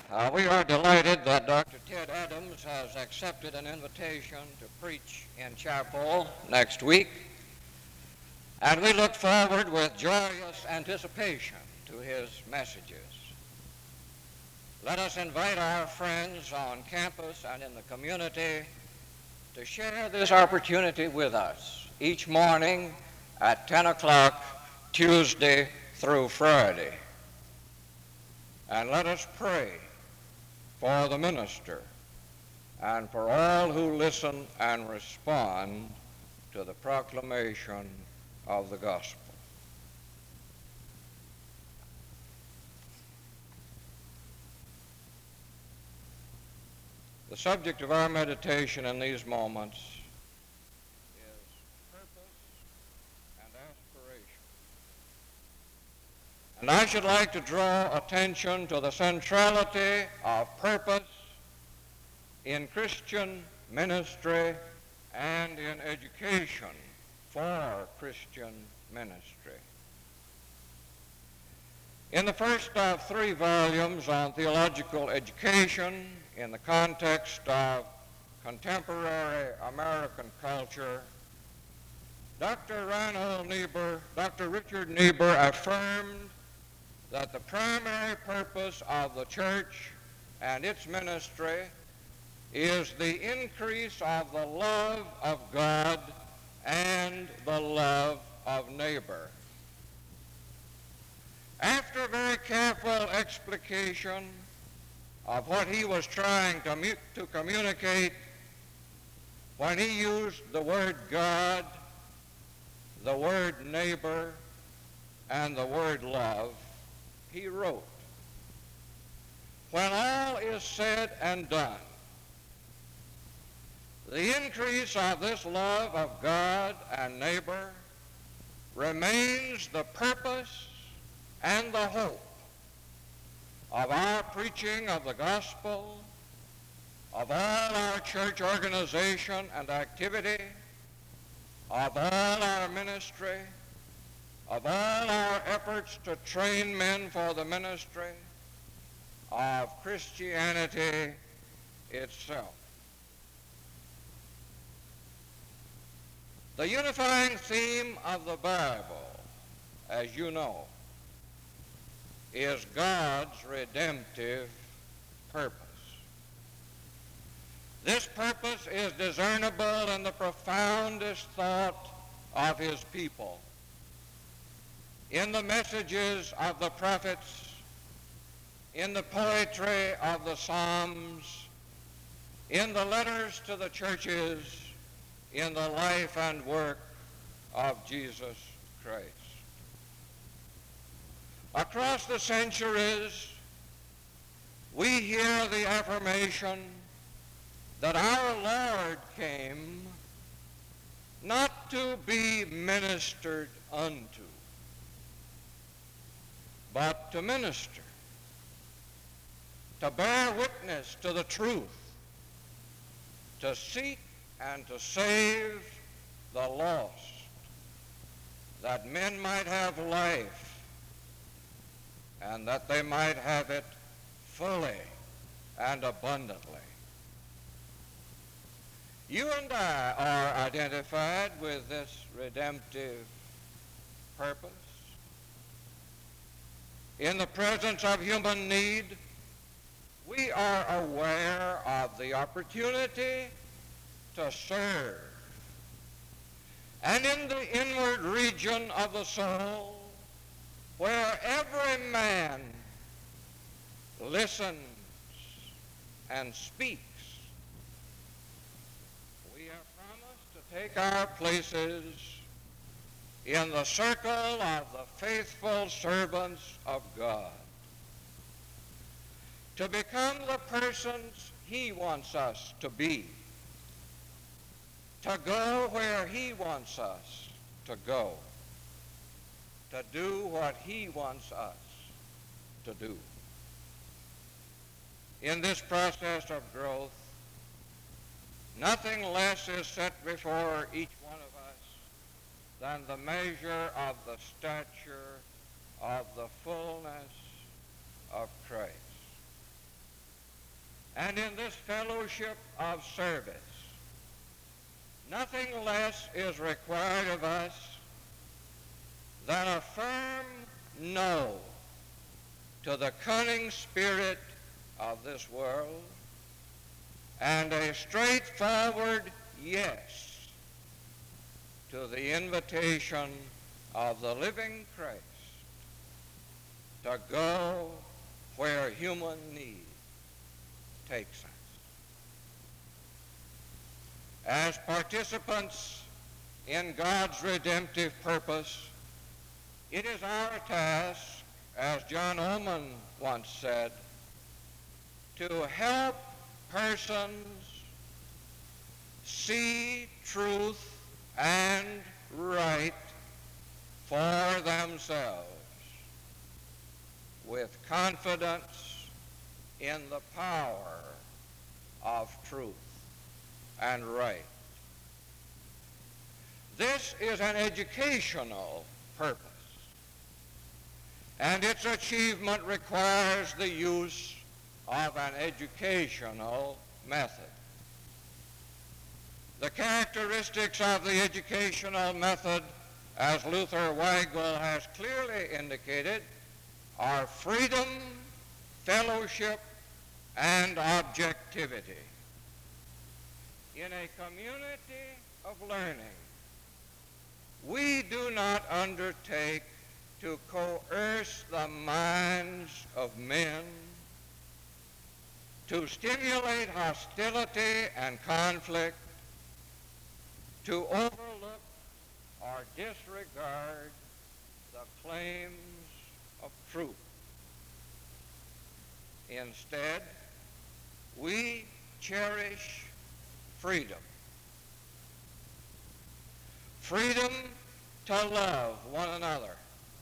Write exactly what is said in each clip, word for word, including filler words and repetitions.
Uh, we are delighted that Doctor Ted Adams has accepted an invitation to preach in chapel next week, and we look forward with joyous anticipation to his messages. Let us invite our friends on campus and in the community to share this opportunity with us each morning at ten o'clock, Tuesday through Friday. And let us pray for the minister and for all who listen and respond to the proclamation of the gospel. The subject of our meditation in these moments is purpose and aspiration. And I should like to draw attention to the centrality of purpose in Christian ministry and in education for Christian ministry. In the first of three volumes on theological education in the context of contemporary American culture, Doctor Reinhold Niebuhr, Doctor Richard Niebuhr affirmed that the primary purpose of the church and its ministry is the increase of the love of God and the love of neighbor. After very careful explication of what he was trying to, mu- to communicate when he used the word God, the word neighbor, and the word love, he wrote, "When all is said and done, the increase of this love of God and neighbor remains the purpose and the hope of our preaching of the gospel, of all our church organization and activity, of all our ministry, of all our efforts to train men for the ministry, of Christianity itself." The unifying theme of the Bible, as you know, is God's redemptive purpose. This purpose is discernible in the profoundest thought of his people, in the messages of the prophets, in the poetry of the Psalms, in the letters to the churches, in the life and work of Jesus Christ. Across the centuries, we hear the affirmation that our Lord came not to be ministered unto, but to minister, to bear witness to the truth, to seek and to save the lost, that men might have life and that they might have it fully and abundantly. You and I are identified with this redemptive purpose. In the presence of human need, we are aware of the opportunity to serve. And in the inward region of the soul, where every man listens and speaks, we are promised to take our places in the circle of the faithful servants of God, to become the persons he wants us to be, to go where he wants us to go, to do what he wants us to do. In this process of growth, nothing less is set before each one of us than the measure of the stature of the fullness of Christ. And in this fellowship of service, nothing less is required of us than a firm no to the cunning spirit of this world and a straightforward yes to the invitation of the living Christ to go where human need takes us. As participants in God's redemptive purpose, it is our task, as John Oman once said, to help persons see truth and right for themselves with confidence in the power of truth and right. This is an educational purpose, and its achievement requires the use of an educational method. The characteristics of the educational method, as Luther Weigel has clearly indicated, are freedom, fellowship, and objectivity. In a community of learning, we do not undertake to coerce the minds of men, to stimulate hostility and conflict, to overlook or disregard the claims of truth. Instead, we cherish freedom. Freedom to love one another,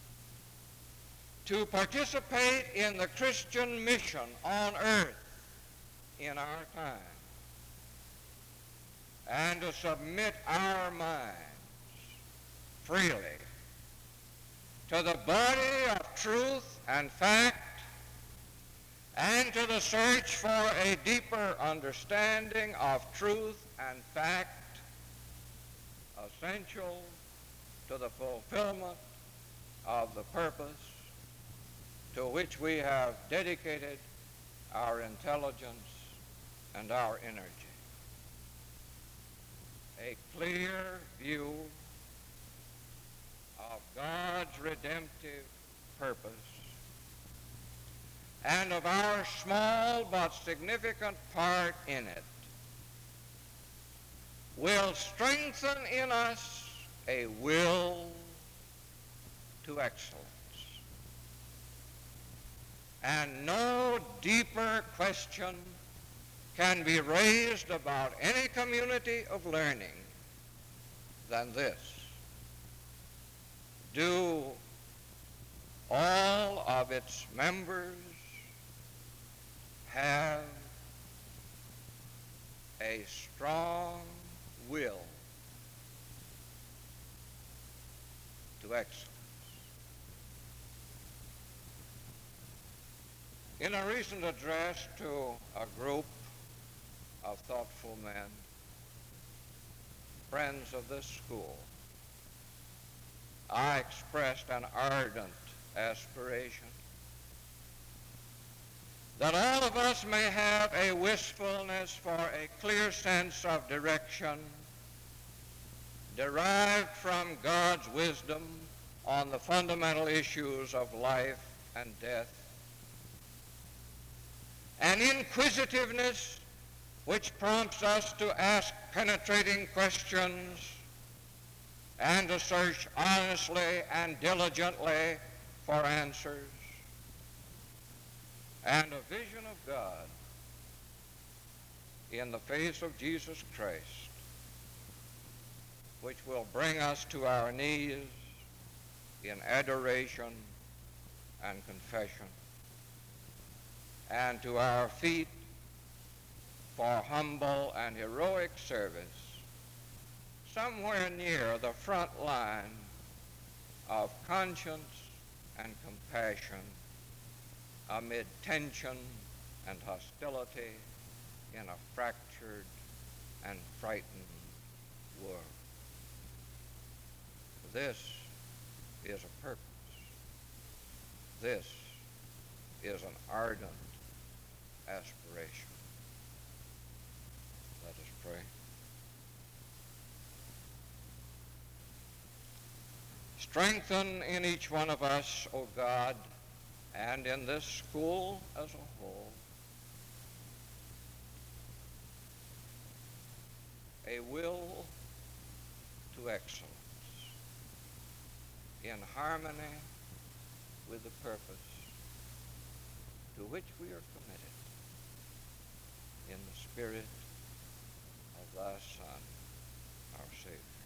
to participate in the Christian mission on earth in our time, and to submit our minds freely to the body of truth and fact, and to the search for a deeper understanding of truth and fact, essential to the fulfillment of the purpose to which we have dedicated our intelligence and our energy. A clear view of God's redemptive purpose and of our small but significant part in it will strengthen in us a will to excellence. And no deeper question can be raised about any community of learning than this: do all of its members have a strong will to excellence? In a recent address to a group of thoughtful men, friends of this school, I expressed an ardent aspiration that all of us may have a wistfulness for a clear sense of direction derived from God's wisdom on the fundamental issues of life and death, an inquisitiveness which prompts us to ask penetrating questions and to search honestly and diligently for answers, and a vision of God in the face of Jesus Christ, which will bring us to our knees in adoration and confession, and to our feet for humble and heroic service somewhere near the front line of conscience and compassion amid tension and hostility in a fractured and frightened world. This is a purpose. This is an ardent aspiration. Let us pray. Strengthen in each one of us, O God, and in this school as a whole, a will to excellence in harmony with the purpose to which we are committed in the Spirit of thy Son, our Savior.